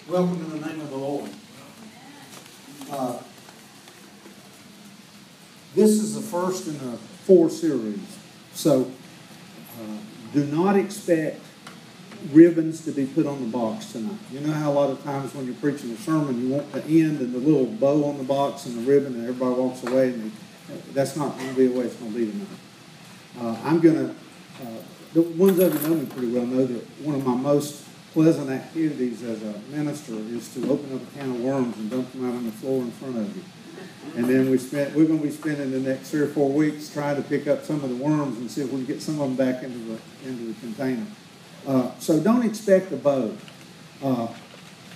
Welcome in the name of the Lord. This is the first in a 4 series. So do not expect ribbons to be put on the box tonight. You know how a lot of times when you're preaching a sermon, you want the end and the little bow on the box and the ribbon, and everybody walks away. And that's not going to be the way it's going to be tonight. I'm going to, the ones of you know me pretty well know that one of my most pleasant activities as a minister is to open up a can of worms and dump them out on the floor in front of you. And then we're going to be spending the next 3 or 4 weeks trying to pick up some of the worms and see if we can get some of them back into the container. So don't expect a bow. Tell them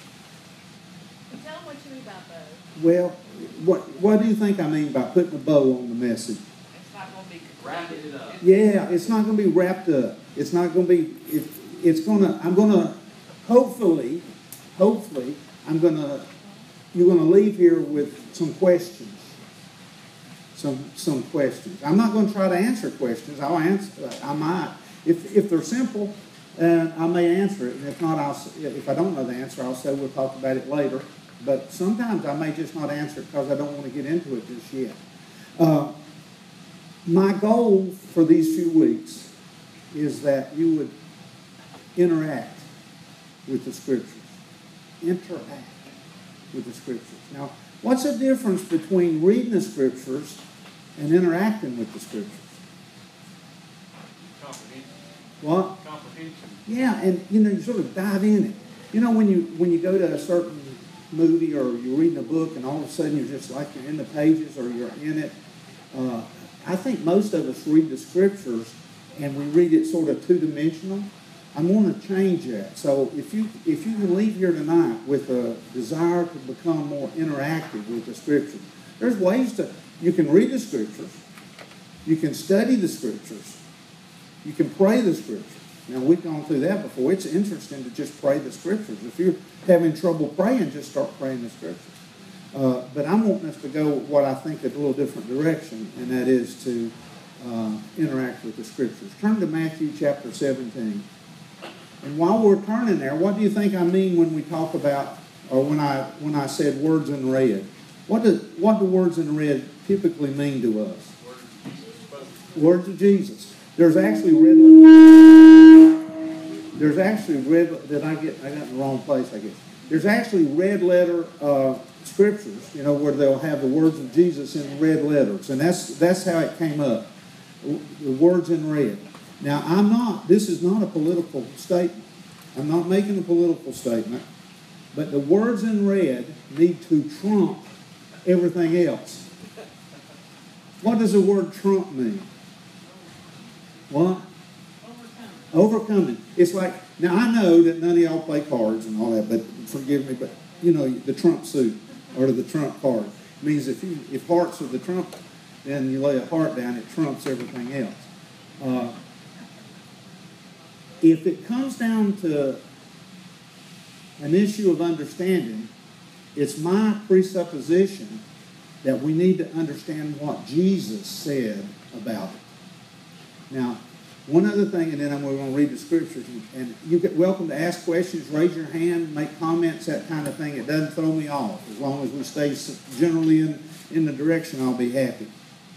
what you mean by bow. Well, what do you think I mean by putting a bow on the message? It's not going to be Wrapping it up. Yeah, it's not going to be wrapped up. It's not going to be. I'm going to. Hopefully, you're going to leave here with some questions. Some questions. I'm not going to try to answer questions. I'll answer. I might. If they're simple, I may answer it. And if not, if I don't know the answer, I'll say we'll talk about it later. But sometimes I may just not answer it because I don't want to get into it just yet. My goal for these few weeks is that you would interact with the Scriptures. Interact with the Scriptures. Now, what's the difference between reading the Scriptures and interacting with the Scriptures? Comprehension. What? Comprehension. Yeah, and you sort of dive in it. When you go to a certain movie or you're reading a book and all of a sudden you're just like you're in the pages or you're in it. I think most of us read the Scriptures and we read it sort of two-dimensional. I want to change that. So if you can leave here tonight with a desire to become more interactive with the Scriptures, there's ways you can read the Scriptures, you can study the Scriptures, you can pray the Scriptures. Now, we've gone through that before. It's interesting to just pray the Scriptures. If you're having trouble praying, just start praying the Scriptures. But I'm wanting us to go what I think is a little different direction, and that is to interact with the Scriptures. Turn to Matthew chapter 17. And while we're turning there, what do you think I mean when we talk about, or when I said words in red? What do words in red typically mean to us? Words of Jesus. There's actually red. Did I got in the wrong place? I guess there's actually red letter scriptures. Where they'll have the words of Jesus in red letters, and that's how it came up. The words in red. Now, this is not a political statement. I'm not making a political statement, but the words in red need to trump everything else. What does the word trump mean? What? Overcoming. It's like, now I know that none of y'all play cards and all that, but forgive me, but the trump suit or the trump card means if hearts are the trump, then you lay a heart down, it trumps everything else. If it comes down to an issue of understanding, it's my presupposition that we need to understand what Jesus said about it. Now, one other thing, and then we're going to read the Scriptures, and you're welcome to ask questions, raise your hand, make comments, that kind of thing. It doesn't throw me off. As long as we stay generally in the direction, I'll be happy.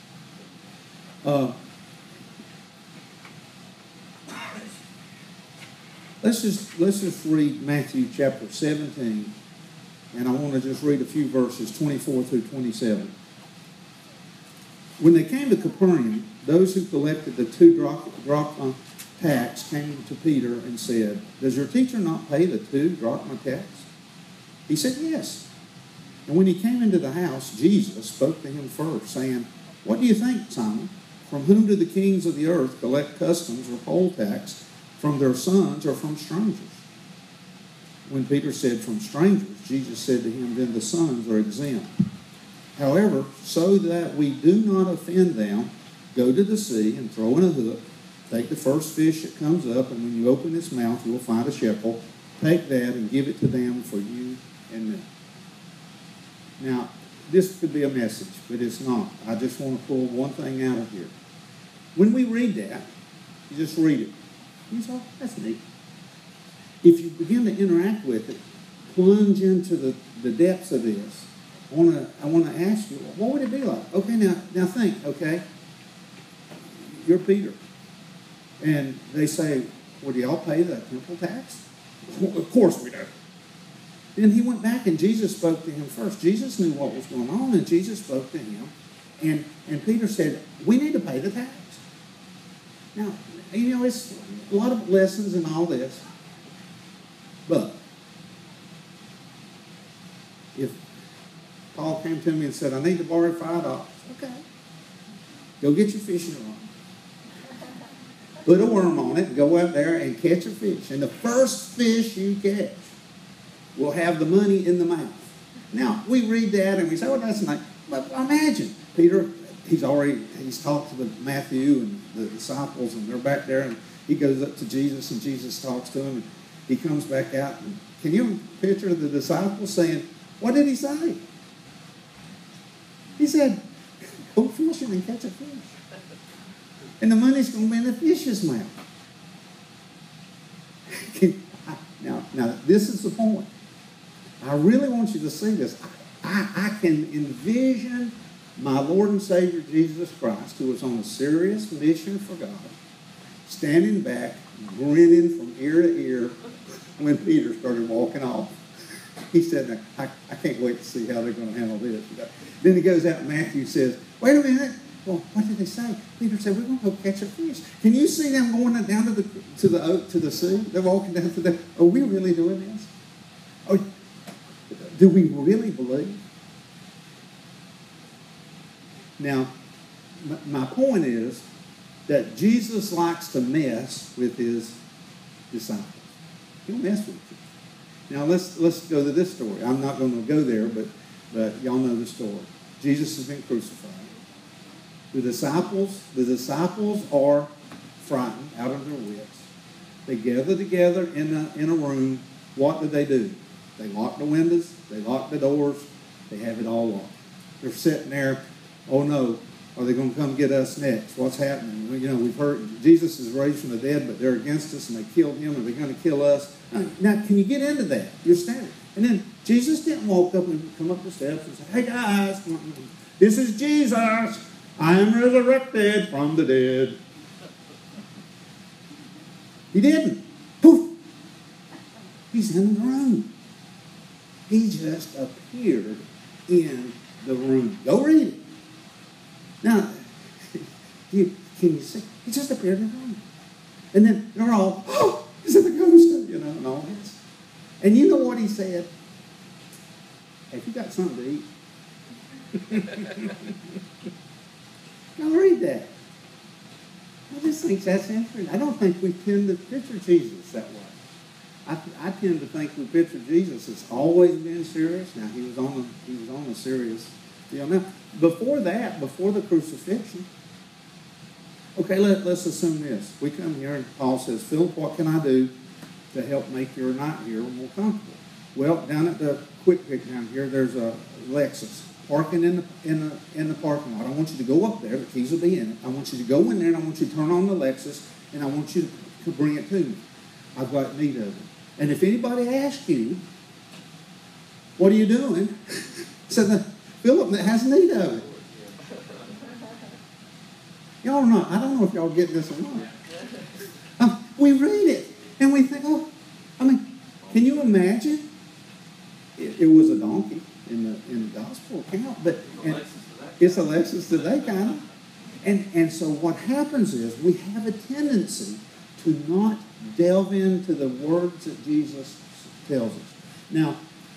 Let's just read Matthew chapter 17, and I want to just read a few verses, 24 through 27. When they came to Capernaum, those who collected the 2 drachma tax came to Peter and said, "Does your teacher not pay the 2 drachma tax?" He said, "Yes." And when he came into the house, Jesus spoke to him first, saying, "What do you think, Simon? From whom do the kings of the earth collect customs or poll tax? From their sons or from strangers?" When Peter said, "From strangers," Jesus said to him, "Then the sons are exempt. However, so that we do not offend them, go to the sea and throw in a hook. Take the first fish that comes up, and when you open its mouth, you will find a shekel. Take that and give it to them for you and me." Now, this could be a message, but it's not. I just want to pull one thing out of here. When we read that, you just read it. You say, "That's neat." If you begin to interact with it, plunge into the depths of this, I want to ask you, what would it be like? Okay, now think, okay? You're Peter. And they say, well, do y'all pay the temple tax? Well, of course we do. Then he went back and Jesus spoke to him first. Jesus knew what was going on, and Jesus spoke to him. And Peter said, we need to pay the tax. Now, it's a lot of lessons in all this. But if Paul came to me and said, I need to borrow $5, okay. Go get your fishing rod. Put a worm on it and go out there and catch a fish. And the first fish you catch will have the money in the mouth. Now, we read that and we say, well, that's nice. But imagine, Peter, he's talked to Matthew and the disciples, and they're back there, and he goes up to Jesus, and Jesus talks to him, and he comes back out. And can you picture the disciples saying, what did he say? He said, go fishing and catch a fish. And the money's going to be in the fish's mouth. Now, this is the point. I really want you to see this. I can envision my Lord and Savior Jesus Christ, who was on a serious mission for God, standing back, grinning from ear to ear when Peter started walking off. He said, I can't wait to see how they're going to handle this. Then he goes out and Matthew says, wait a minute. Well, what did they say? Peter said, we're going to go catch a fish. Can you see them going down to the sea? They're walking down to the... Are we really doing this? Do we really believe? Now, my point is that Jesus likes to mess with his disciples. He'll mess with you. Now, let's go to this story. I'm not going to go there, but y'all know the story. Jesus has been crucified. The disciples are frightened, out of their wits. They gather together in a room. What do? They lock the windows. They lock the doors. They have it all locked. They're sitting there. Oh no, are they going to come get us next? What's happening? We've heard Jesus is raised from the dead, but they're against us and they killed him. Are they going to kill us? Now, can you get into that? You're standing. And then Jesus didn't walk up and come up the steps and say, hey guys, this is Jesus. I am resurrected from the dead. He didn't. Poof. He's in the room. He just appeared in the room. Go read it. Now, can you see? He just appeared in the room. And then they're all, oh, is it the ghost? And all this. And you know what he said? Have you got something to eat? Now read that. I just think that's interesting. I don't think we tend to picture Jesus that way. I tend to think we picture Jesus as always being serious. Now he was on a serious deal. Now before the crucifixion, okay, let's assume this. We come here and Paul says, Philip, what can I do to help make your night here more comfortable? Well, down at the Quick Pick down here, there's a Lexus parking in the parking lot. I want you to go up there. The keys will be in it. I want you to go in there and I want you to turn on the Lexus and I want you to bring it to me. I've got need of it. And if anybody asks you, what are you doing? Said Philip has need of it. Y'all not. I don't know if y'all get this or not. We read it and we think, can you imagine? It was a donkey in the gospel account, but it's a Lexus today, kind of. And so what happens is we have a tendency to not delve into the words that Jesus tells us. Now,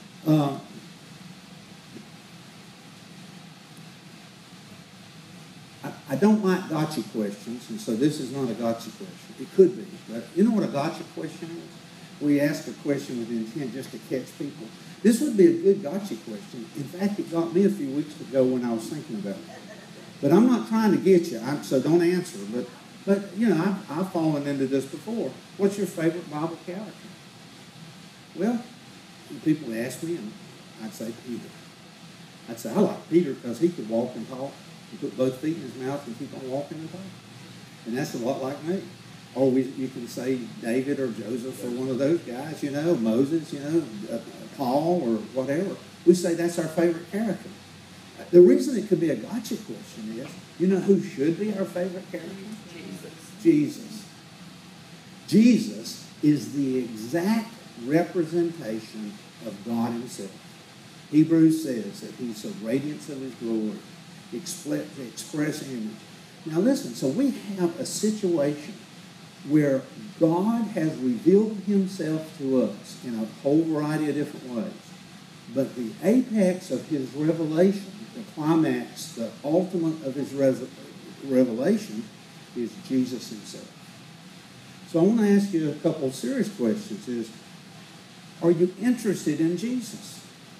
I don't like gotcha questions, and so this is not a gotcha question. It could be, but you know what a gotcha question is? We ask a question with intent just to catch people. This would be a good gotcha question. In fact, it got me a few weeks ago when I was thinking about it. But I'm not trying to get you, so don't answer. But I've fallen into this before. What's your favorite Bible character? Well, people ask me, and I'd say Peter. I'd say I like Peter because he could walk and talk. He put both feet in his mouth and keep on walking and talking. And that's a lot like me. Or you can say David or Joseph or one of those guys, Moses, Paul or whatever. We say that's our favorite character. The reason it could be a gotcha question is, you know who should be our favorite character? Jesus. Jesus is the exact representation of God himself. Hebrews says that he's the radiance of his glory, the express image. Now listen, so we have a situation where God has revealed himself to us in a whole variety of different ways. But the apex of his revelation, the climax, the ultimate of his revelation is Jesus himself. So I want to ask you a couple of serious questions. Is, are you interested in Jesus?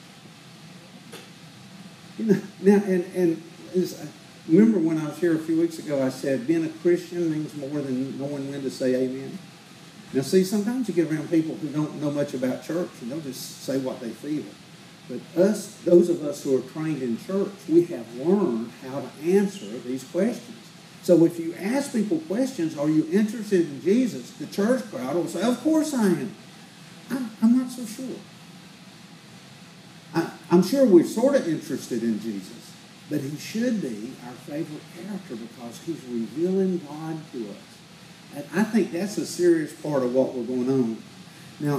You know, now, remember when I was here a few weeks ago, I said being a Christian means more than knowing when to say amen. Now, see, sometimes you get around people who don't know much about church, and they'll just say what they feel. But those of us who are trained in church, we have learned how to answer these questions. So if you ask people questions, are you interested in Jesus? The church crowd will say, of course I am. I'm not so sure. I'm sure we're sort of interested in Jesus, but he should be our favorite character because he's revealing God to us. And I think that's a serious part of what we're going on. Now,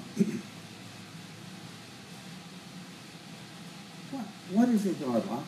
what is your God like?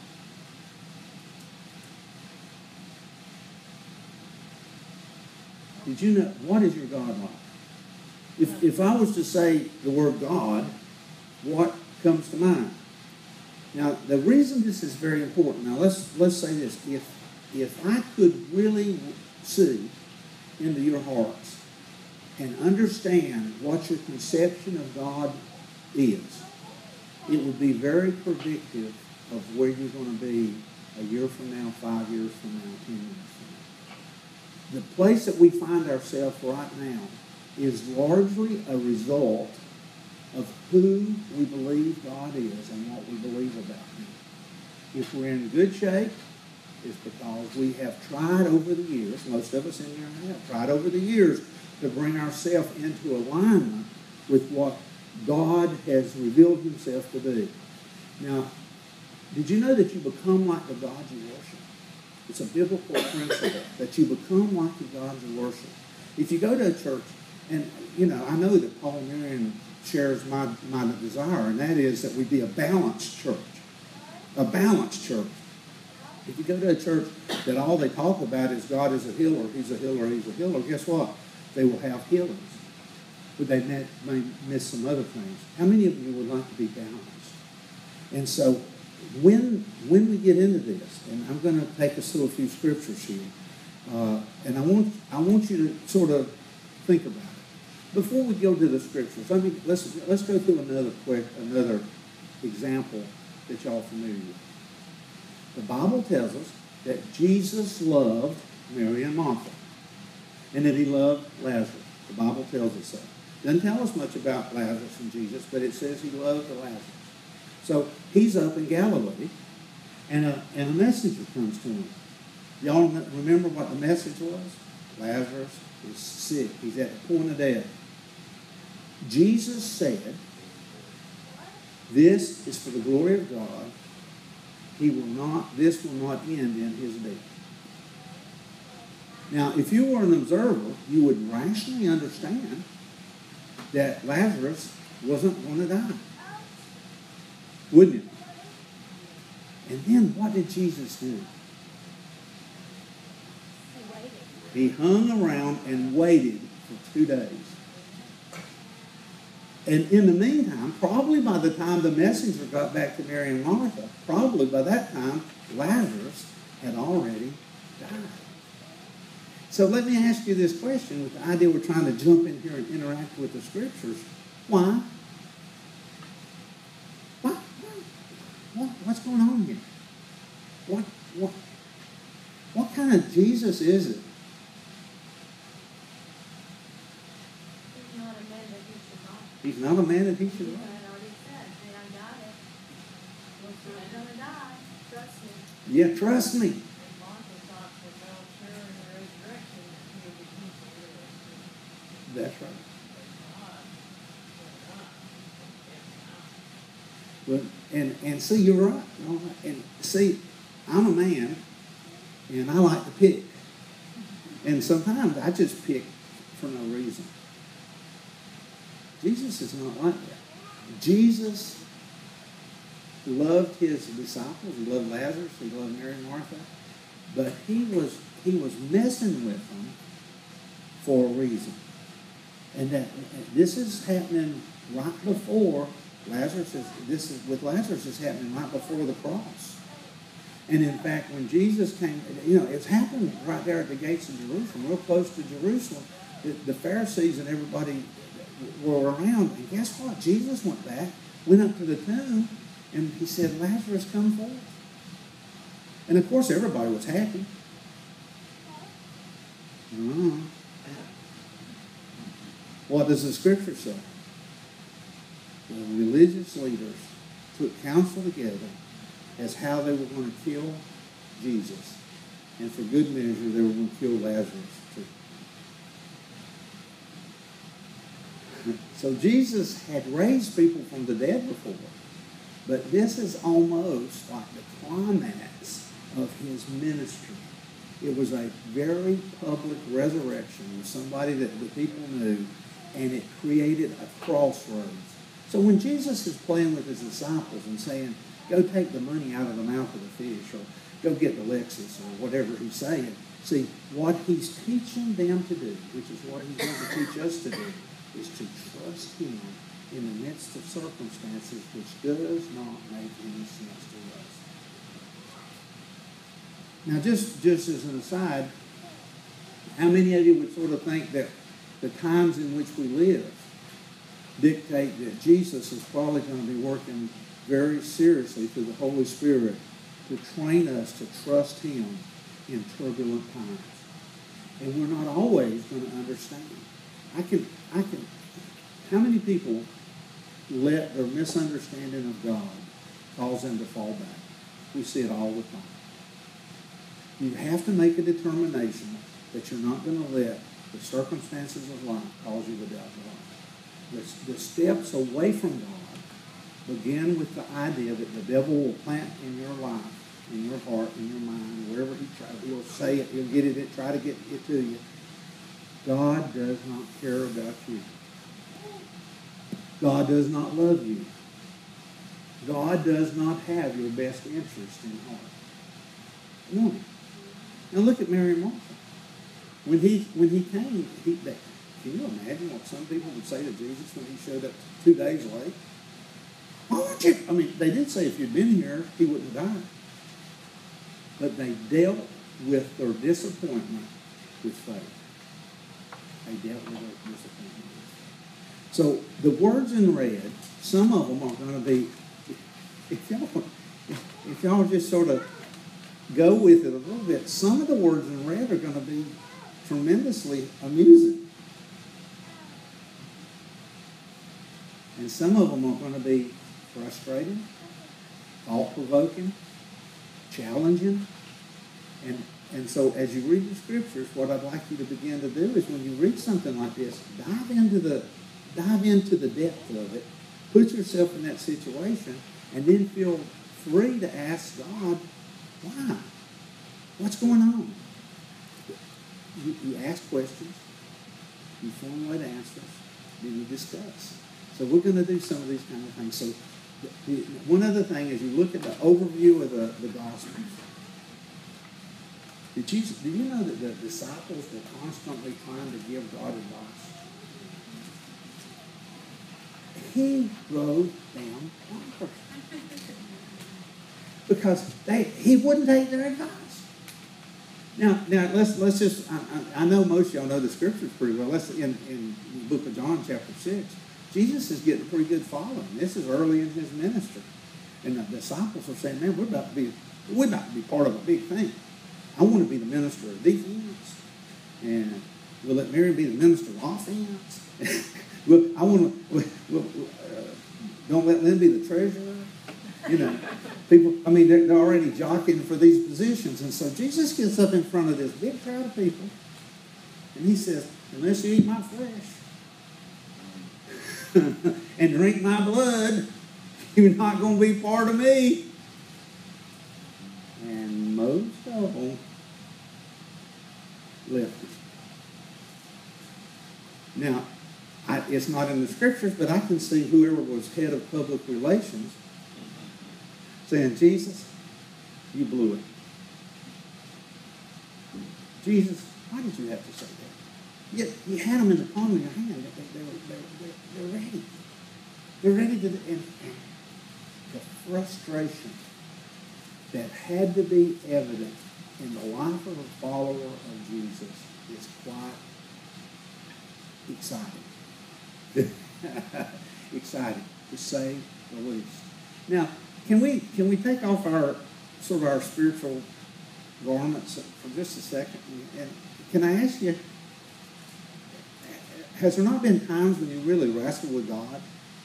Did you know, what is your God like? If I was to say the word God, what comes to mind? Now, the reason this is very important, now let's say this. If I could really see into your hearts and understand what your conception of God is, it would be very predictive of where you're going to be a year from now, 5 years from now, 10 years from now. The place that we find ourselves right now is largely a result of who we believe God is and what we believe about him. If we're in good shape, it's because we have tried over the years, most of us in here have tried over the years to bring ourselves into alignment with what God has revealed himself to be. Now, did you know that you become like the God you worship? It's a biblical principle that you become like the God you worship. If you go to a church, and you know, I know that Paul Marion shares my desire, and that is that we be a balanced church. A balanced church. If you go to a church that all they talk about is God is a healer, he's a healer, he's a healer, guess what? They will have healers. But they may miss some other things. How many of you would like to be balanced? And so when we get into this, and I'm going to take us through a few scriptures here, and I want you to sort of think about it. Before we go to the scriptures, let's go through another example that y'all are familiar with. The Bible tells us that Jesus loved Mary and Martha, and that he loved Lazarus. The Bible tells us so. Doesn't tell us much about Lazarus and Jesus, but it says he loved Lazarus. So he's up in Galilee, and a messenger comes to him. Y'all remember what the message was? Lazarus is sick. He's at the point of death. Jesus said, this is for the glory of God. This will not end in his death. Now, if you were an observer, you would rationally understand that Lazarus wasn't going to die. Wouldn't you? And then what did Jesus do? He hung around and waited for 2 days. And in the meantime, probably by the time the messenger got back to Mary and Martha, probably by that time, Lazarus had already died. So let me ask you this question with the idea we're trying to jump in here and interact with the scriptures. Why? What's going on here? What kind of Jesus is it? He's not a man that he should lie. Yeah, trust me. That's right. Well, and see, you're right. And see, I'm a man, and I like to pick. And sometimes I just pick for no reason. Jesus is not like that. Jesus loved his disciples. He loved Lazarus. He loved Mary and Martha. But he was messing with them for a reason. And that this is happening right before Lazarus with Lazarus is happening right before the cross. And in fact, when Jesus came, it's happened right there at the gates of Jerusalem, real close to Jerusalem. The Pharisees and everybody were around. And guess what? Jesus went back, went up to the tomb, and he said, Lazarus, come forth. And of course, everybody was happy. What does the scripture say? The religious leaders took counsel together as how they were going to kill Jesus. And for good measure, they were going to kill Lazarus too. So Jesus had raised people from the dead before. But this is almost like the climax of his ministry. It was a very public resurrection of somebody that the people knew, and it created a crossroads. So when Jesus is playing with his disciples and saying, go take the money out of the mouth of the fish, or go get the Lexus, or whatever he's saying, see, what he's teaching them to do, which is what he's going to teach us to do, is to trust him in the midst of circumstances which does not make any sense to us. Now, just as an aside, how many of you would sort of think that the times in which we live dictate that Jesus is probably going to be working very seriously through the Holy Spirit to train us to trust him in turbulent times? And we're not always going to understand. How many people let their misunderstanding of God cause them to fall back? We see it all the time. You have to make a determination that you're not going to let the circumstances of life cause you to doubt God. The steps away from God begin with the idea that the devil will plant in your life, in your heart, in your mind, wherever he'll say it, he'll get it, try to get it to you. God does not care about you. God does not love you. God does not have your best interest in heart. No. Now look at Mary and Martha. When he came, can you imagine what some people would say to Jesus when he showed up 2 days late? Why weren't you? I mean, they did say if you'd been here, he wouldn't have died. But they dealt with their disappointment with faith. They dealt with their disappointment. So the words in red, some of them are going to be, if y'all just sort of go with it a little bit, some of the words in red are going to be tremendously amusing. And some of them are going to be frustrating, thought-provoking, challenging. And so as you read the scriptures, what I'd like you to begin to do is when you read something like this, dive into the depth of it, put yourself in that situation, and then feel free to ask God, why? What's going on? You ask questions, you formulate answers, then you discuss. So we're going to do some of these kind of things. So one other thing is you look at the overview of the Gospels. Did you know that the disciples were constantly trying to give God advice? He wrote them bonkers. Because he wouldn't take their advice. Now let's just, I know most of y'all know the scriptures pretty well. Let's in the book of John chapter 6, Jesus is getting a pretty good following. This is early in his ministry. And the disciples are saying, man, we're about to be part of a big thing. I want to be the minister of defense. And we'll let Mary be the minister of offense. Don't let Lynn be the treasurer. You know, people, I mean, they're already jockeying for these positions. And so Jesus gets up in front of this big crowd of people, and he says, unless you eat my flesh and drink my blood, You're not going to be part of me. And most of them left it. Now, it's not in the scriptures, but I can see whoever was head of public relations saying, Jesus, you blew it. Jesus, why did you have to say that? You had them in the palm of your hand. They're ready. They're ready to... And the frustration that had to be evident in the life of a follower of Jesus is quite exciting. Exciting, to say the least. Now, can we take off our sort of our spiritual garments for just a second? And can I ask you, has there not been times when you really wrestle with God?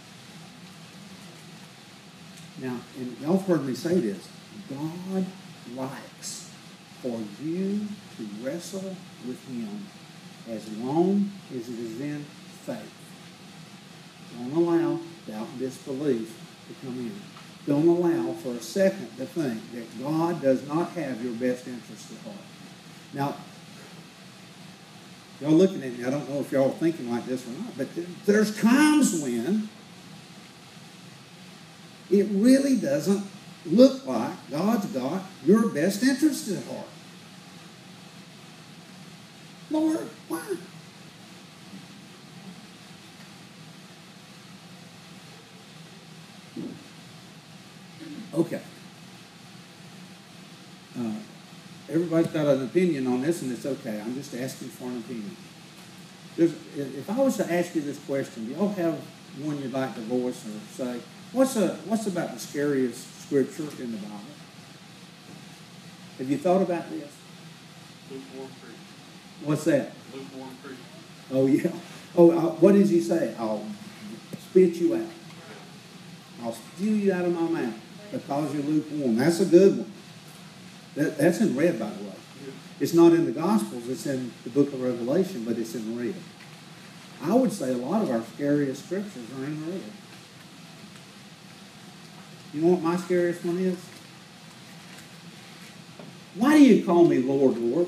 Now, and y'all have heard me say this, God likes for you to wrestle with Him as long as it is in faith. Don't allow doubt and disbelief to come in. Don't allow for a second to think that God does not have your best interest at heart. Now, y'all looking at me, I don't know if y'all are thinking like this or not, but there's times when it really doesn't look like God's got your best interest at heart. Lord, why? Okay. Everybody's got an opinion on this, and it's okay. I'm just asking for an opinion. If I was to ask you this question, do y'all have one you'd like to voice or say? What's about the scariest scripture in the Bible? Have you thought about this? Lukewarm preaching. What's that? Lukewarm preaching. Oh, yeah. Oh, what does he say? I'll spit you out. I'll spew you out of my mouth because you're lukewarm. That's a good one. That's in red, by the way. It's not in the Gospels. It's in the book of Revelation, but it's in red. I would say a lot of our scariest scriptures are in red. You know what my scariest one is? Why do you call me Lord, Lord?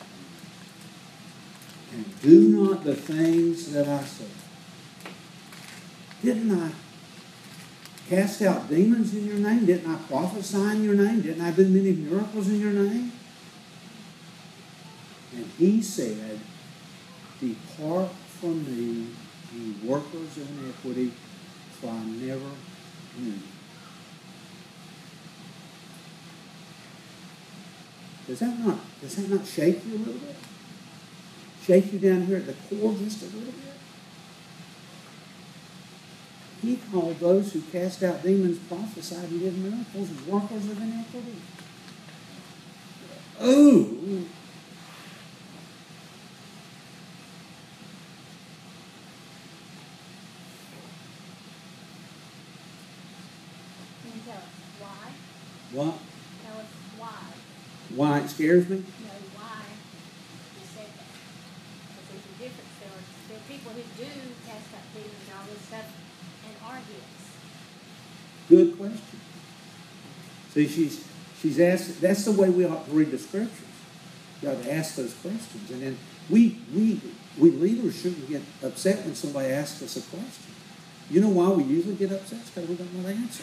And do not the things that I say. Didn't I cast out demons in your name? Didn't I prophesy in your name? Didn't I do many miracles in your name? And he said, depart from me, you workers of iniquity, for I never knew you. Does that not shake you a little bit? Shake you down here at the core just a little bit? He called those who cast out demons, prophesied, and did miracles, workers of iniquity. Oh! Can you tell us why? What? Tell us why. Why it scares me? No, why you said that. Because there's a difference. There are people who do cast out demons and all this stuff and argue us. Good question. See, she's asked. That's the way we ought to read the scriptures. You ought to ask those questions, and then we leaders shouldn't get upset when somebody asks us a question. You know why we usually get upset? It's because we don't know the answer.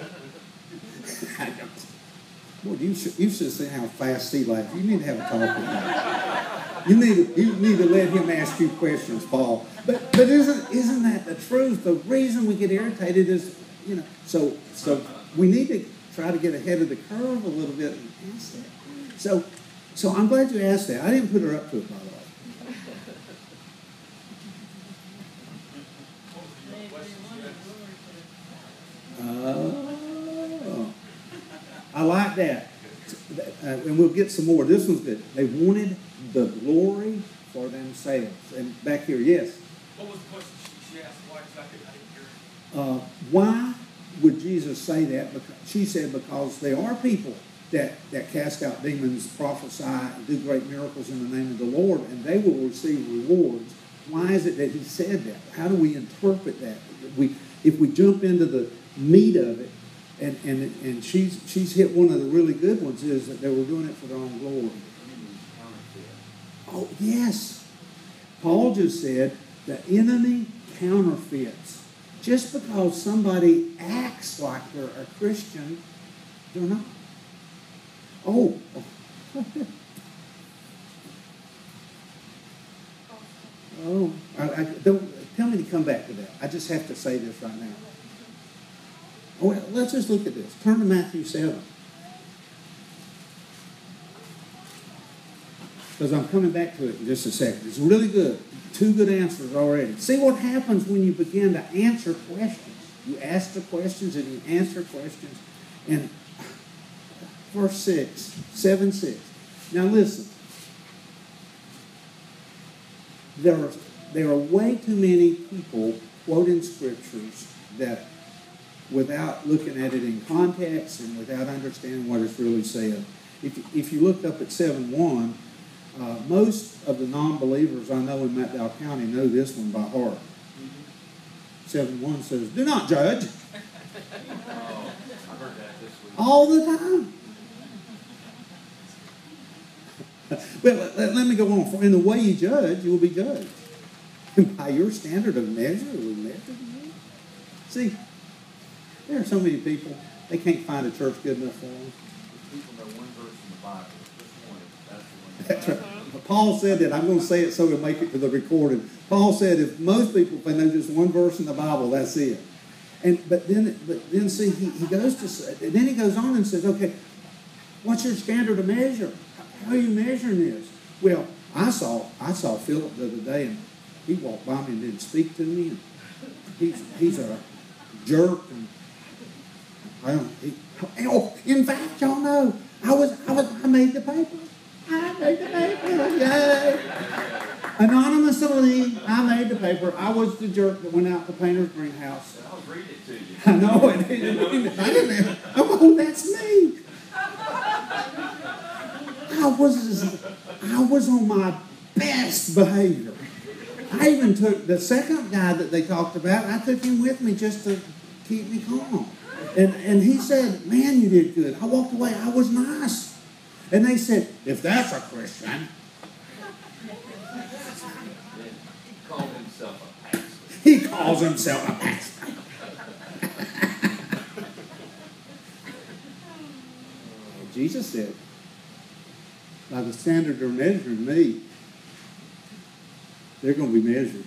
Boy, you should have seen how fast he laughed. You need to have a talk with him. You need to let him ask you questions, Paul. But isn't that the truth? The reason we get irritated is, so we need to try to get ahead of the curve a little bit and ask that. So I'm glad you asked that. I didn't put her up to it, by the way. Oh, I like that. And we'll get some more. This one's good. They wanted the glory for themselves. And back here, yes? What was the question she asked? Why exactly? I didn't hear it. Why would Jesus say that? Because she said because there are people that cast out demons, prophesy, and do great miracles in the name of the Lord, and they will receive rewards. Why is it that he said that? How do we interpret that? If we jump into the meat of it. And she's hit one of the really good ones, is that they were doing it for their own glory. Oh, yes. Paul just said the enemy counterfeits. Just because somebody acts like they're a Christian, they're not. Oh. Oh. Don't tell me to come back to that. I just have to say this right now. Oh, well, let's just look at this. Turn to Matthew 7. Because I'm coming back to it in just a second. It's really good. 2 good answers already. See what happens when you begin to answer questions. You ask the questions and you answer questions. And verse 7:6. Now listen. There are way too many people quoting scriptures that, without looking at it in context and without understanding what it's really said. If you look up at 7:1, most of the non-believers I know in McDowell County know this one by heart. 7:1 says, "Do not judge." Oh, I heard that this week. All the time. Well, let me go on. For in the way you judge, you will be judged. And by your standard of measure, will be measured you. See, there are so many people, they can't find a church good enough for them. People know one verse in the Bible. Just one. That's right. Paul said that. I'm going to say it so it'll make it to the recording. Paul said if most people, if they know just one verse in the Bible, that's it. But then see, he goes to say, and then he goes on and says, okay, what's your standard of measure? How are you measuring this? Well, I saw Philip the other day, and he walked by me and didn't speak to me. And he's a jerk, and in fact, y'all know, I made the paper. I made the paper. Yay! Anonymously, I made the paper. I was the jerk that went out to Painter's Greenhouse. I'll read it to you. I know it. Oh, that's me. I was on my best behavior. I even took the second guy that they talked about. I took him with me just to keep me calm. And he said, "Man, you did good." I walked away. I was nice. And they said, "If that's a Christian." He called himself a pastor. He calls himself a pastor. Jesus said, by the standard they're measuring me, they're going to be measured.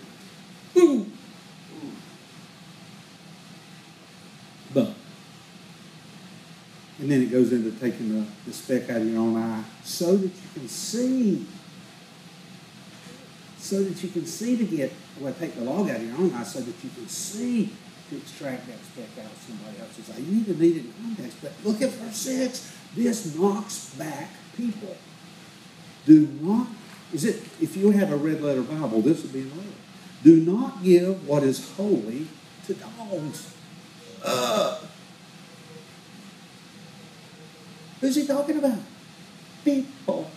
But, and then it goes into taking the speck out of your own eye so that you can see. So that you can see to get, well, take the log out of your own eye so that you can see to extract that speck out of somebody else's eye. You need to read it in context. But look at verse 6. This knocks back people. Do not, if you had a red letter Bible, this would be in red. Do not give what is holy to dogs. Who's he talking about? People.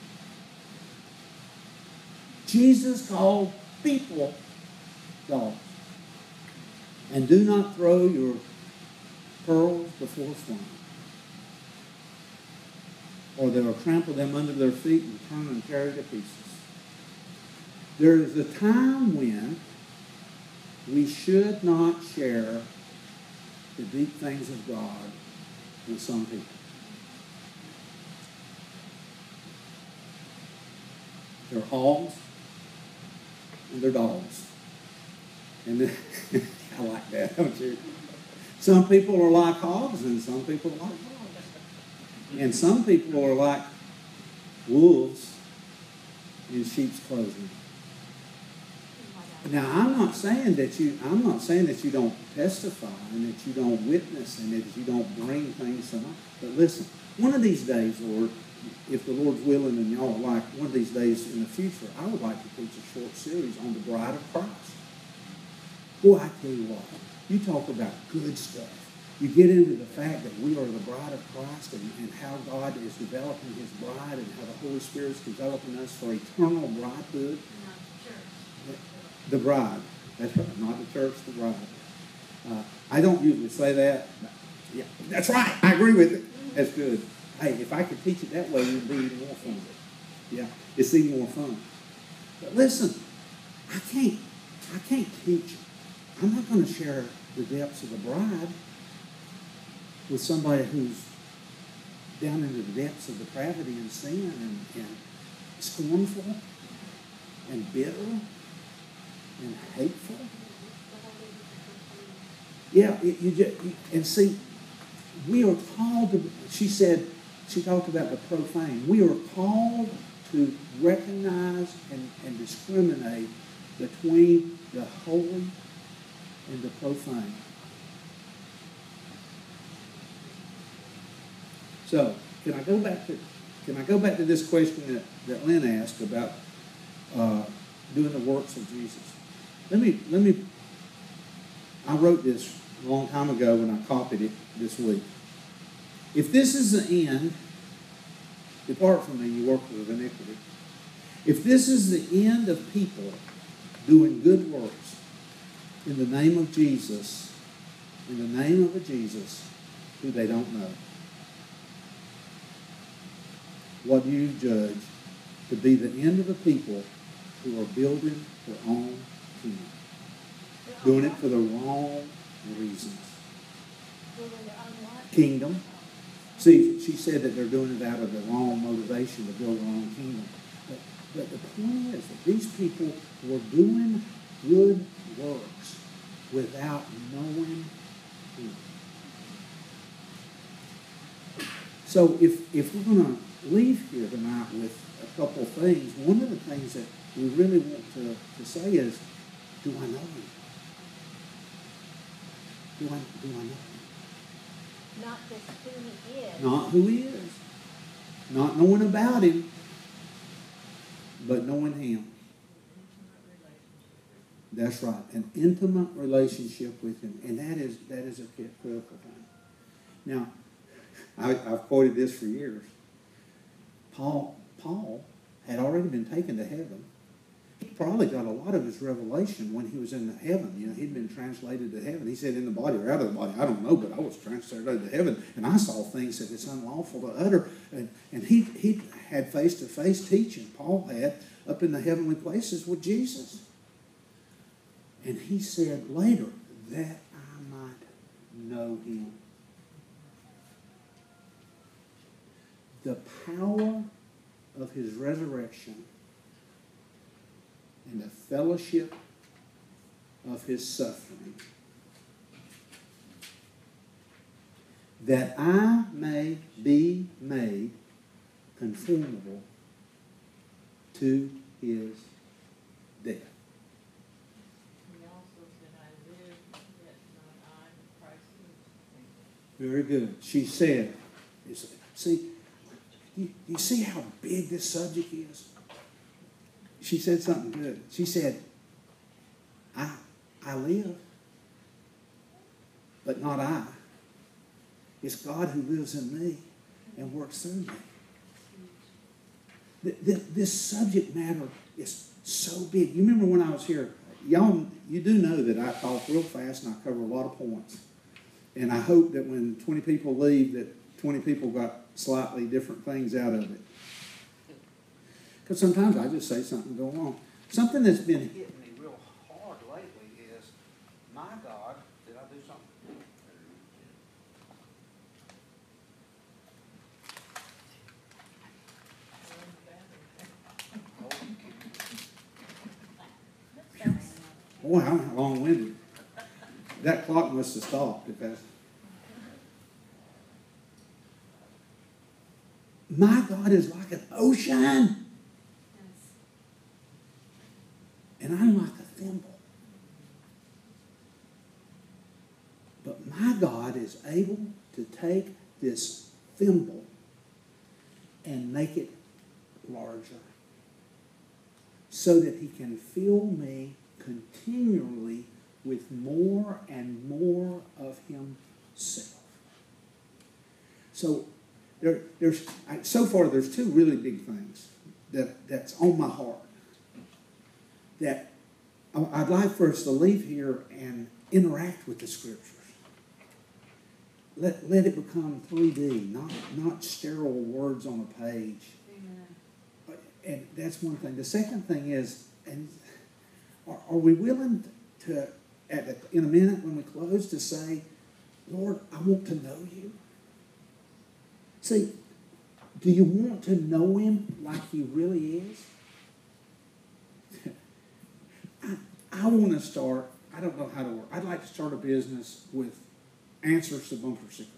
Jesus called people dogs. And do not throw your pearls before swine, or they will trample them under their feet and turn and carry to pieces. There is a time when we should not share the deep things of God with some people. They're hogs and they're dogs. And I like that, don't you? Some people are like hogs and some people are like dogs. And some people are like wolves in sheep's clothing. Now, I'm not saying that you don't testify and that you don't witness and that you don't bring things to light. But listen, one of these days, Lord, if the Lord's willing and y'all like, one of these days in the future, I would like to teach a short series on the bride of Christ. Boy, I tell you what, you talk about good stuff. You get into the fact that we are the bride of Christ and how God is developing his bride and how the Holy Spirit is developing us for eternal bridehood. The bride. That's right. Not the church, the bride. I don't usually say that. Yeah, that's right. I agree with it. That's good. Hey, if I could teach it that way, it would be even more fun. Yeah, it's even more fun. But listen, I can't teach. I'm not going to share the depths of the bride with somebody who's down into the depths of depravity and sin and scornful and bitter and hateful. Yeah, and see, we are called to, she talked about the profane. We are called to recognize and discriminate between the holy and the profane. So, can I go back to this question that Lynn asked about doing the works of Jesus? Let me. I wrote this a long time ago when I copied it this week. If this is the end, depart from me, you workers of iniquity. If this is the end of people doing good works in the name of Jesus, in the name of a Jesus who they don't know, what do you judge to be the end of the people who are building their own kingdom? Doing it for the wrong reasons. Kingdom. See, she said that they're doing it out of the wrong motivation to build their own kingdom. But the point is that these people were doing good works without knowing Him. So if we're going to leave here tonight with a couple of things, one of the things that we really want to say is, do I know Him? Do I know Him? Not just who He is. Not who He is. Not knowing about Him, but knowing Him. That's right. An intimate relationship with Him. And that is a critical thing. Now, I've quoted this for years. Paul had already been taken to heaven. He probably got a lot of his revelation when he was in heaven. You know, he'd been translated to heaven. He said in the body or out of the body, I don't know, but I was translated to heaven, and I saw things that it's unlawful to utter. And he had face-to-face teaching. Paul had up in the heavenly places with Jesus. And he said later, that I might know Him. The power of His resurrection and the fellowship of His suffering, that I may be made conformable to His death. He also said, I live, yet not I, but Christ lives. Very good. She said, see, you see how big this subject is? She said something good. She said, I live, but not I. It's God who lives in me and works through me. This subject matter is so big. You remember when I was here, y'all, you do know that I talk real fast and I cover a lot of points. And I hope that when 20 people leave, that 20 people got slightly different things out of it. Because sometimes I just say something and go on. Something that's been hitting me real hard lately is, my God, did I do something? Boy, I'm long-winded. That clock must have stopped. If that's... My God is like an ocean. And I'm like a thimble. But my God is able to take this thimble and make it larger so that He can fill me continually with more and more of Himself. So so far there's two really big things that's on my heart that I'd like for us to leave here and interact with the Scriptures. let it become 3D, not sterile words on a page. Amen. And that's one thing. The second thing is, and are we willing to, in a minute when we close, to say, Lord, I want to know you? See, do you want to know him like he really is? I want to start, I don't know how to work. I'd like to start a business with answers to bumper stickers.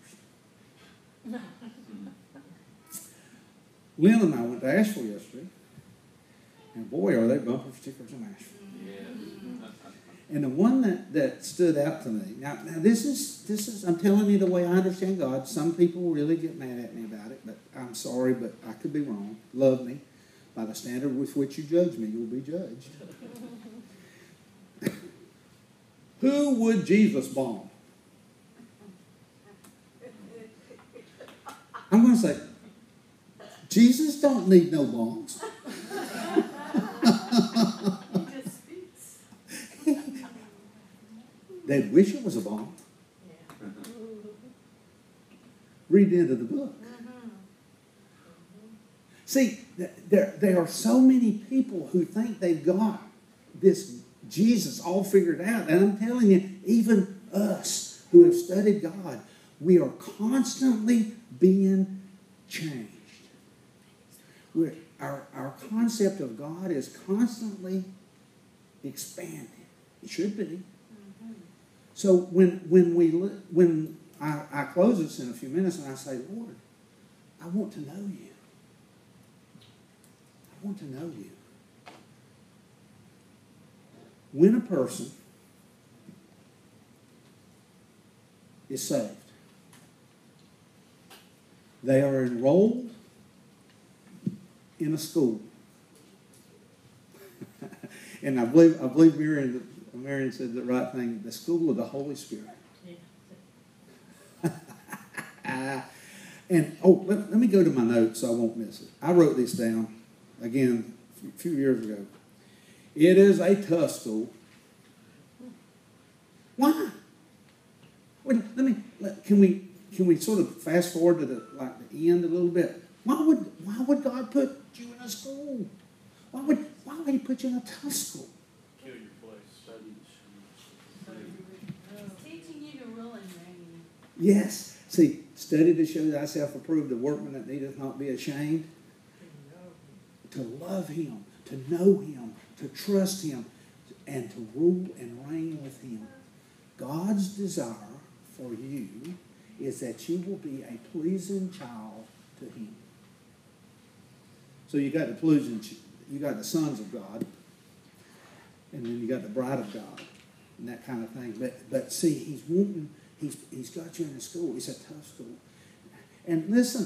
Lynn and I went to Asheville yesterday, and boy, are they bumper stickers in Asheville. Yeah. And the one that stood out to me, now this is, I'm telling you the way I understand God. Some people really get mad at me about it, but I'm sorry, but I could be wrong. Love me. By the standard with which you judge me, you'll be judged. Who would Jesus bomb? I'm going to say, Jesus don't need no bombs. He just speaks. They'd wish it was a bomb. Yeah. Read the end of the book. See, there are so many people who think they've got this Jesus all figured out. And I'm telling you, even us who have studied God, we are constantly being changed. Our concept of God is constantly expanding. It should be. So when I close this in a few minutes and I say, Lord, I want to know you. I want to know you. When a person is saved, they are enrolled in a school. And I believe Marion said the right thing, the school of the Holy Spirit. Yeah. And, let me go to my notes so I won't miss it. I wrote this down, again, a few years ago. It is a tough school. Why? Wait, can we sort of fast forward to the end a little bit? Why would God put you in a school? Why would he put you in a tough school? Kill your place, study the He's teaching you to rule and reign. Yes. See, study to show thyself approved, a workman that needeth not be ashamed. To love him, to know him, to trust him, and to rule and reign with him. God's desire for you is that you will be a pleasing child to him. So you got the sons of God, and then you got the bride of God, and that kind of thing. But see, he's got you in a school. It's a tough school. And listen,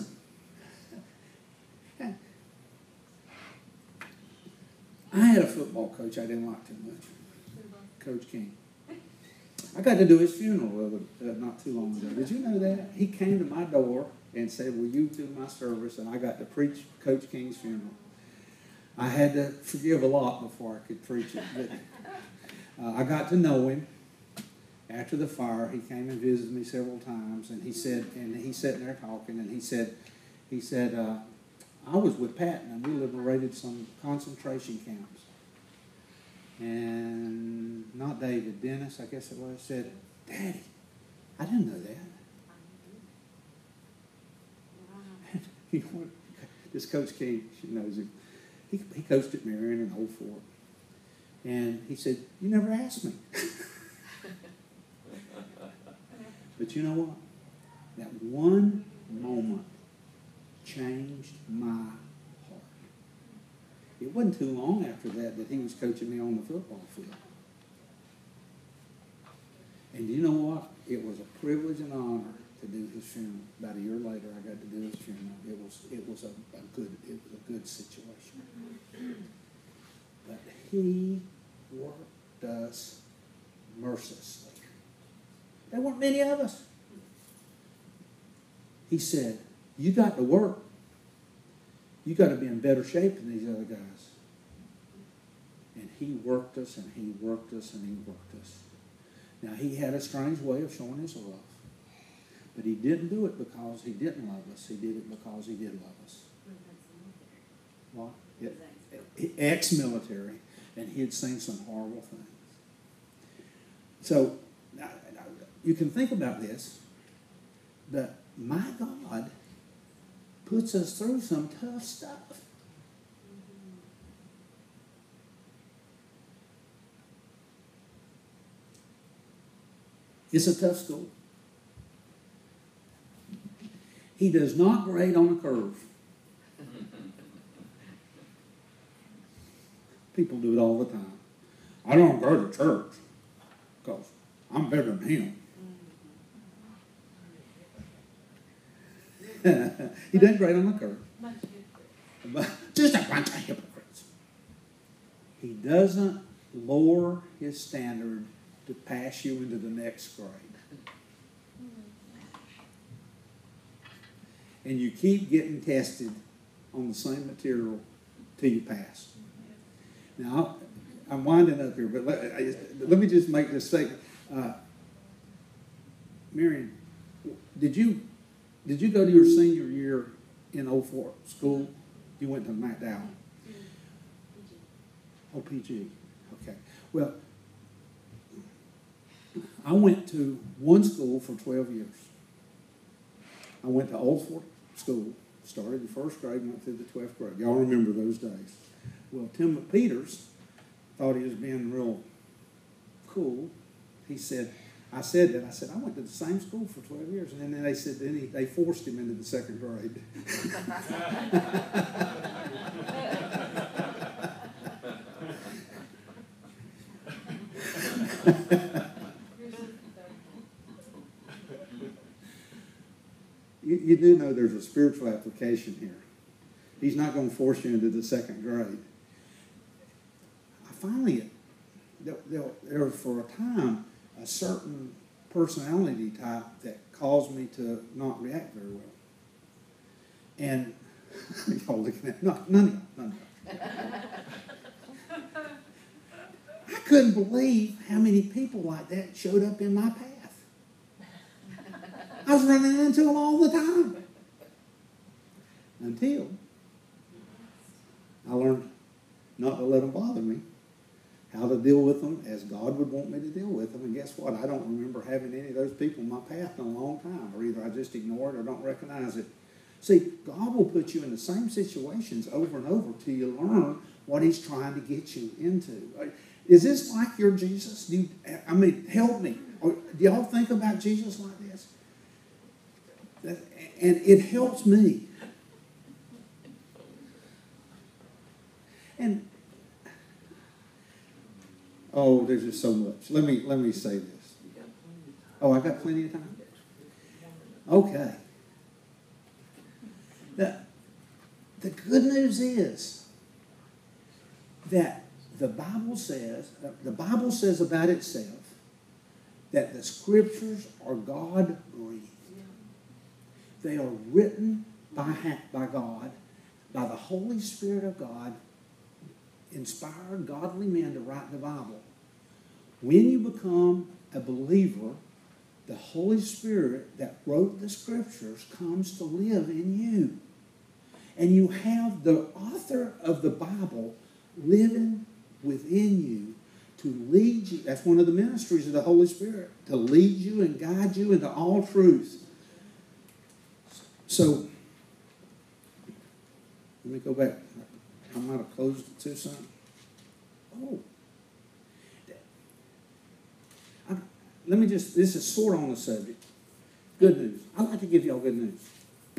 I had a football coach I didn't like too much, Coach King. I got to do his funeral not too long ago. Did you know that? He came to my door and said, will you do my service? And I got to preach Coach King's funeral. I had to forgive a lot before I could preach it. But I got to know him. After the fire, he came and visited me several times, and he's sitting there talking, and he said, I was with Patton, and we liberated some concentration camps. And not David, Dennis, I guess it was, said, Daddy, I didn't know that. You know what? This Coach King, she knows him. He coached at Marion and Old Fort. And he said, you never asked me. But you know what? That one moment changed my heart. It wasn't too long after that he was coaching me on the football field. And you know what? It was a privilege and honor to do his funeral. About a year later, I got to do his funeral. It was a good situation. But he worked us mercilessly. There weren't many of us. He said, you got to work. You got to be in better shape than these other guys. And he worked us, and he worked us, and he worked us. Now, he had a strange way of showing his love. But he didn't do it because he didn't love us. He did it because he did love us. What? Ex-military, and he had seen some horrible things. So you can think about this, but my God puts us through some tough stuff. It's a tough school. He does not grade on a curve. People do it all the time. I don't go to church because I'm better than him. He doesn't grade on the curve. But just a bunch of hypocrites. He doesn't lower his standard to pass you into the next grade. And you keep getting tested on the same material till you pass. Now, I'm winding up here, but let me just make this statement. Marion, did you go to your senior year in Old Fort school? You went to McDowell. Oh, PG. Okay. Well, I went to one school for 12 years. I went to Old Fort School, started in first grade, went through the 12th grade. Y'all remember those days. Well, Tim McPeters thought he was being real cool. He said, I said, I went to the same school for 12 years. And then they said, they forced him into the second grade. You do know there's a spiritual application here. He's not going to force you into the second grade. I finally, there was for a time a certain personality type that caused me to not react very well. And y'all looking at none of y'all. I couldn't believe how many people like that showed up in my path. I was running into them all the time. Until I learned not to let them bother me, how to deal with them as God would want me to deal with them. And guess what? I don't remember having any of those people in my path in a long time. Or either I just ignore it or don't recognize it. See, God will put you in the same situations over and over till you learn what He's trying to get you into. Is this like your Jesus? Help me. Do y'all think about Jesus like this? And it helps me. And oh, there's just so much. Let me say this. Oh, I got plenty of time. Okay. The good news is that the Bible says about itself that the Scriptures are God-breathed. They are written by God, by the Holy Spirit of God, inspired godly men to write the Bible. When you become a believer, the Holy Spirit that wrote the Scriptures comes to live in you. And you have the author of the Bible living within you to lead you. That's one of the ministries of the Holy Spirit, to lead you and guide you into all truth. So, let me go back. I might have closed it too soon. Oh. This is sort of on the subject. Good news. I'd like to give y'all good news.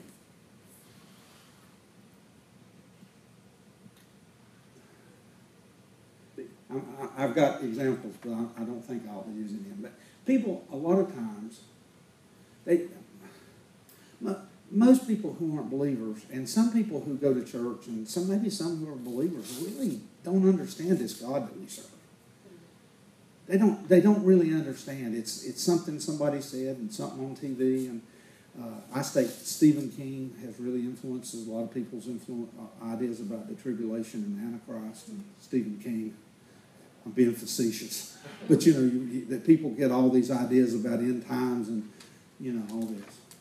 I've got examples, but I don't think I'll be using them. But people, a lot of times, most people who aren't believers, and some people who go to church, and maybe some who are believers, really don't understand this God that we serve. They don't really understand. It's something somebody said and something on TV. And I state Stephen King has really influenced a lot of people's ideas about the tribulation and Antichrist. And Stephen King, I'm being facetious, but that people get all these ideas about end times and all this.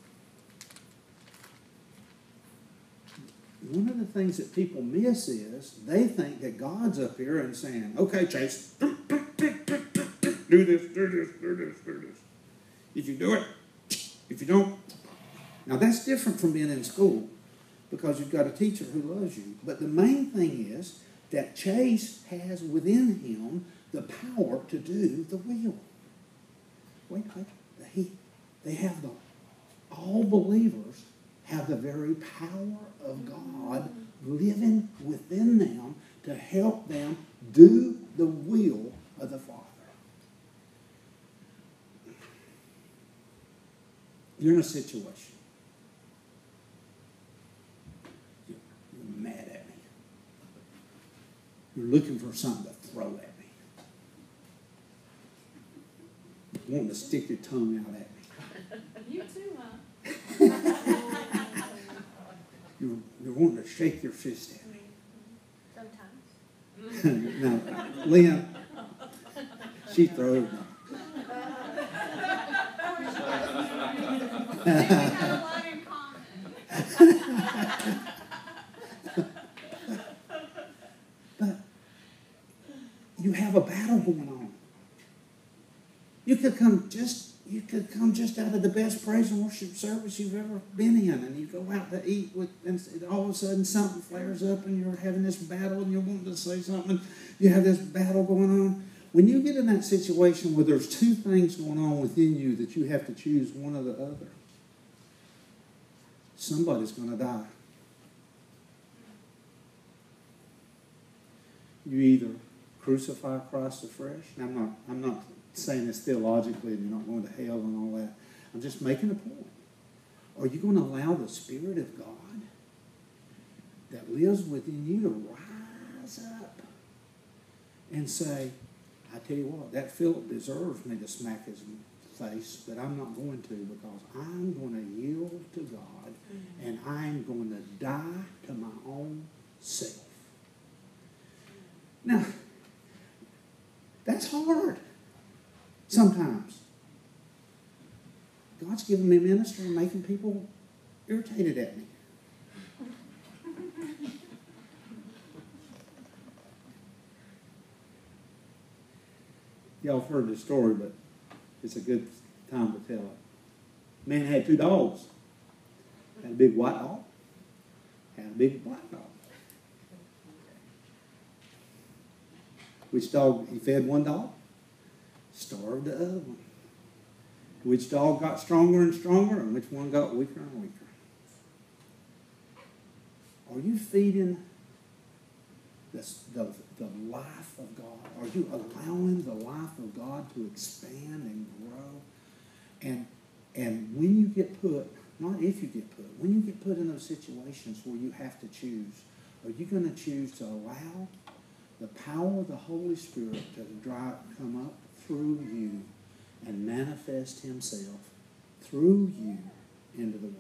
one of the things that people miss is they think that God's up here and saying, okay, Chase, do this, do this, do this, do this. If you do it, if you don't. Now that's different from being in school because you've got a teacher who loves you. But the main thing is that Chase has within him the power to do the will. Wait. They have all believers have the very power of God living within them to help them do the will of the Father. You're in a situation. You're mad at me. You're looking for something to throw at me. Wanting to stick your tongue out at me. You too, huh? You're wanting to shake your fist at me. Sometimes. Now, Lynn, she throws me. We have a lot in common. But you have a battle going on. You could come just out of the best praise and worship service you've ever been in, and you go out to eat and all of a sudden something flares up and you're having this battle and you're wanting to say something. You have this battle going on. When you get in that situation where there's two things going on within you that you have to choose one or the other, somebody's going to die. You either crucify Christ afresh. Now, I'm not saying this theologically and you're not going to hell and all that. I'm just making a point. Are you going to allow the Spirit of God that lives within you to rise up and say, I tell you what, that Philip deserves me to smack his face, but I'm not going to because I'm going to yield to God and I'm going to die to my own self. Now, that's hard. Sometimes. God's given me ministry and making people irritated at me. Y'all have heard this story, but it's a good time to tell it. Man had two dogs. Had a big white dog. Had a big black dog. Which dog, he fed one dog, starved the other one. Which dog got stronger and stronger, and which one got weaker and weaker? Are you feeding the life of God? Are you allowing the life of God to expand and grow? And when you get put, not if you get put, when you get put in those situations where you have to choose, are you going to choose to allow the power of the Holy Spirit to come up through you and manifest himself through you into the world?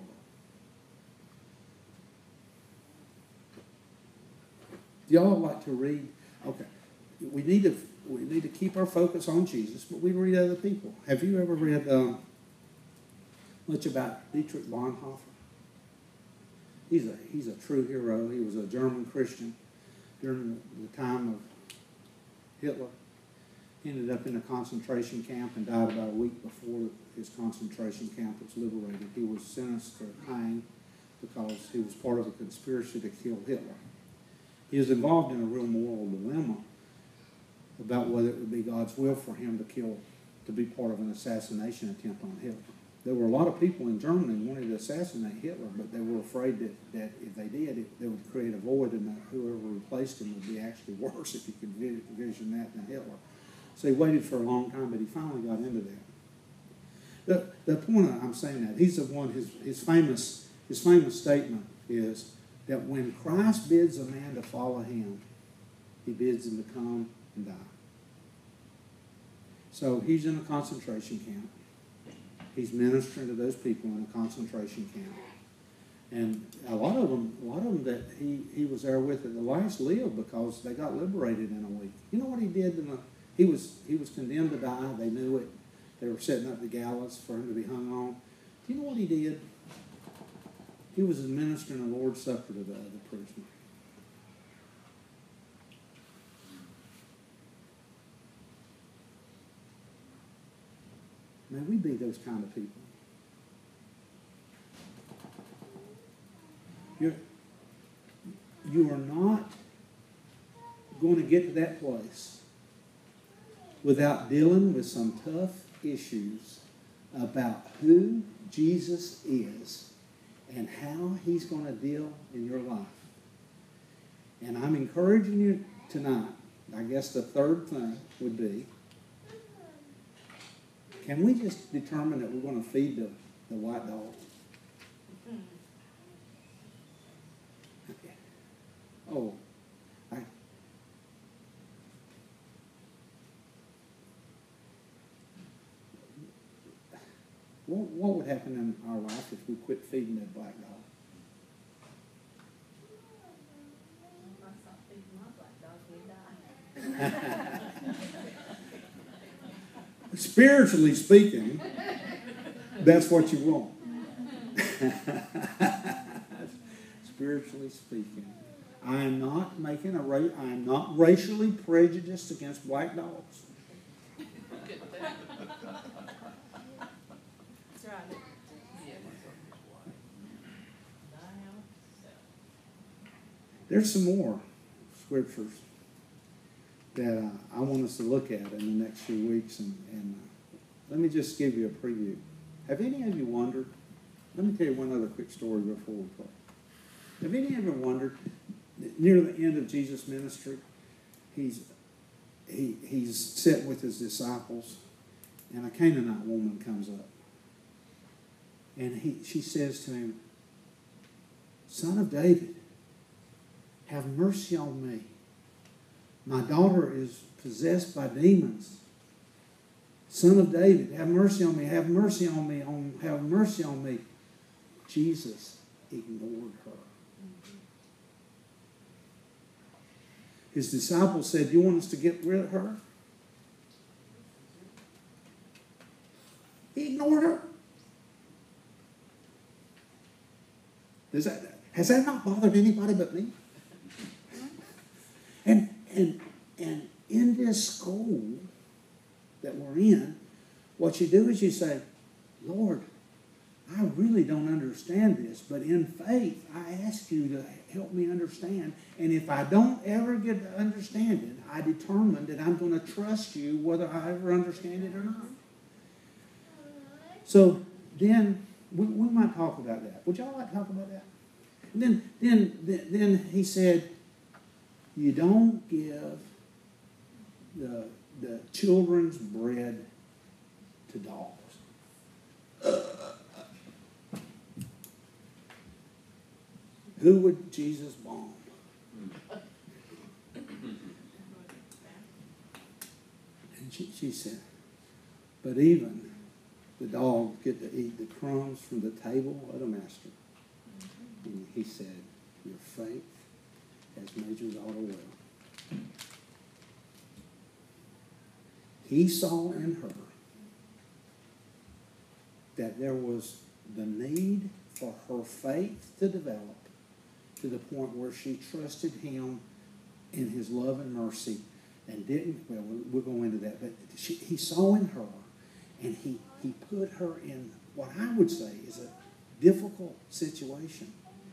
Do y'all like to read? Okay. We need to keep our focus on Jesus, but we read other people. Have you ever read much about Dietrich Bonhoeffer? He's a true hero. He was a German Christian during the time of Hitler. He ended up in a concentration camp and died about a week before his concentration camp was liberated. He was sentenced to hang because he was part of a conspiracy to kill Hitler. He was involved in a real moral dilemma about whether it would be God's will for him to be part of an assassination attempt on Hitler. There were a lot of people in Germany who wanted to assassinate Hitler, but they were afraid that if they did, they would create a void and that whoever replaced him would be actually worse, if you could envision that, than Hitler. So he waited for a long time, but he finally got into that. The point I'm saying that, he's the one, his famous statement is that when Christ bids a man to follow him, he bids him to come and die. So he's in a concentration camp. He's ministering to those people in a concentration camp. And a lot of them that he was there with at the last lived because they got liberated in a week. You know what he did? He was condemned to die. They knew it. They were setting up the gallows for him to be hung on. Do you know what he did? He was administering the Lord's Supper to the other prisoner. May we be those kind of people. You are not going to get to that place without dealing with some tough issues about who Jesus is and how he's going to deal in your life. And I'm encouraging you tonight, I guess the third thing would be, can we just determine that we're going to feed the white dog? Okay. Oh, what would happen in our life if we quit feeding that black dog? If I stop feeding my black dog, we die. Spiritually speaking, that's what you want. Spiritually speaking, I am not making I am not racially prejudiced against black dogs. That's right. There's some more scriptures that I want us to look at in the next few weeks, and let me just give you a preview. Have any of you wondered? Let me tell you one other quick story before we pray. Have any of you wondered, near the end of Jesus' ministry, he's sitting with his disciples, and a Canaanite woman comes up, and she says to him, "Son of David, have mercy on me. My daughter is possessed by demons. Son of David, have mercy on me, have mercy on me, have mercy on me." Jesus ignored her. His disciples said, "You want us to get rid of her?" He ignored her. Has that not bothered anybody but me? And in this school that we're in, what you do is you say, "Lord, I really don't understand this, but in faith, I ask you to help me understand. And if I don't ever get to understand it, I determine that I'm going to trust you whether I ever understand it or not." So then we might talk about that. Would y'all like to talk about that? And then he said, "You don't give the children's bread to dogs." Who would Jesus bomb? And she said, "But even the dogs get to eat the crumbs from the table of the master." And he said, "Your faith has made your daughter well." He saw in her that there was the need for her faith to develop to the point where she trusted him in his love and mercy and didn't, well, we'll go into that, but he saw in her, and he put her in what I would say is a difficult situation.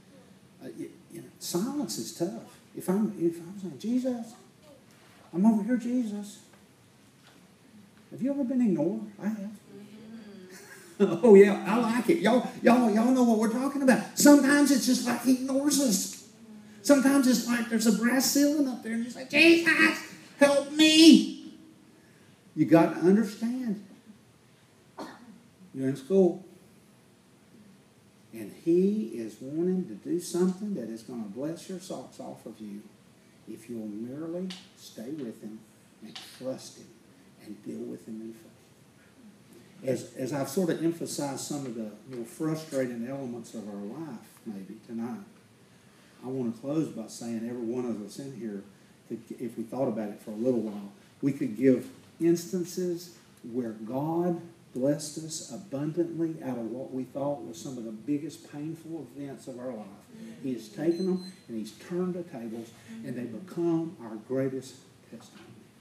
Silence is tough. If I'm saying, "Jesus, I'm over here, Jesus." Have you ever been ignored? I have. Oh yeah, I like it. Y'all know what we're talking about. Sometimes it's just like he ignores us. Sometimes it's like there's a brass ceiling up there and he's like, "Jesus, help me." You got to understand. You're in school. And he is wanting to do something that is going to bless your socks off of you if you'll merely stay with him and trust him and deal with him in faith. As I've sort of emphasized some of the more frustrating elements of our life maybe tonight, I want to close by saying every one of us in here, if we thought about it for a little while, we could give instances where God blessed us abundantly out of what we thought was some of the biggest painful events of our life. He has taken them and He's turned the tables, and they become our greatest testimony.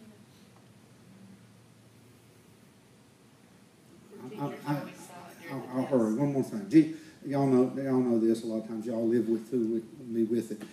I'll hurry. One more thing. Y'all know this a lot of times. Y'all live with me with it.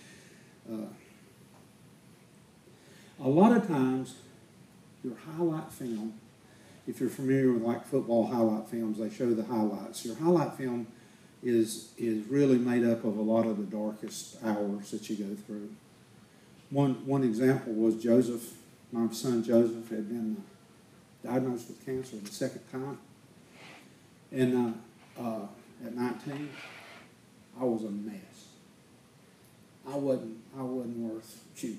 A lot of times, your highlight film, if you're familiar with like football highlight films, they show the highlights. Your highlight film is really made up of a lot of the darkest hours that you go through. One example was Joseph. My son Joseph had been diagnosed with cancer the second time. And at 19, I was a mess. I wasn't worth shooting.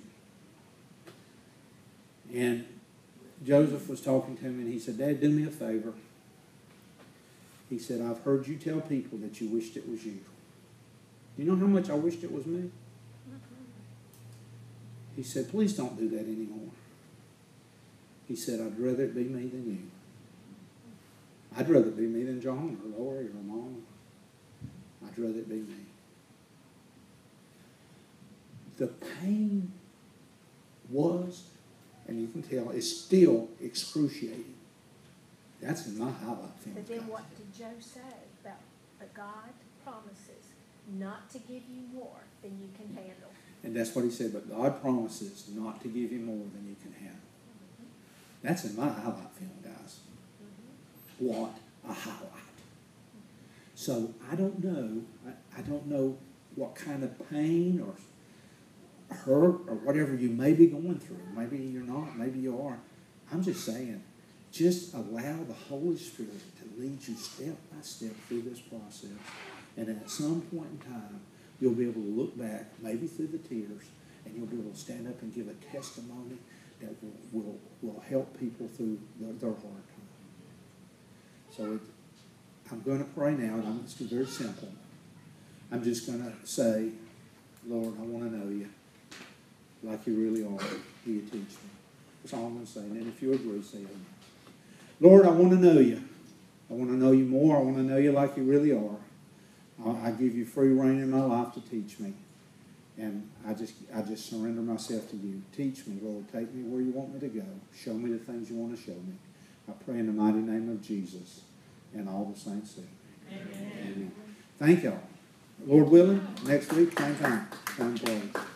And Joseph was talking to me, and he said, "Dad, do me a favor." He said, "I've heard you tell people that you wished it was you. Do you know how much I wished it was me?" He said, "Please don't do that anymore." He said, "I'd rather it be me than you. I'd rather it be me than John or Lori or Mom. I'd rather it be me." The pain was, and you can tell, is still excruciating. That's in my highlight film. But then what did Joe say about that God promises not to give you more than you can handle? And that's what he said, but God promises not to give you more than you can handle. That's in my highlight film, guys. What a highlight. So I don't know what kind of pain or hurt or whatever you may be going through. Maybe you're not, maybe you are. I'm just saying, just allow the Holy Spirit to lead you step by step through this process. And at some point in time, you'll be able to look back, maybe through the tears, and you'll be able to stand up and give a testimony that will help people through their hard time. So I'm going to pray now, and I'm just going to be very simple. I'm just going to say, Lord, I want to know you like you really are. Will you teach me? That's all I'm going to say. And then if you agree, say amen. Lord, I want to know you. I want to know you more. I want to know you like you really are. I give you free rein in my life to teach me. And I just surrender myself to you. Teach me, Lord. Take me where you want me to go. Show me the things you want to show me. I pray in the mighty name of Jesus. And all the saints said. Amen. Amen. Thank y'all. Lord willing, next week, same time, same place.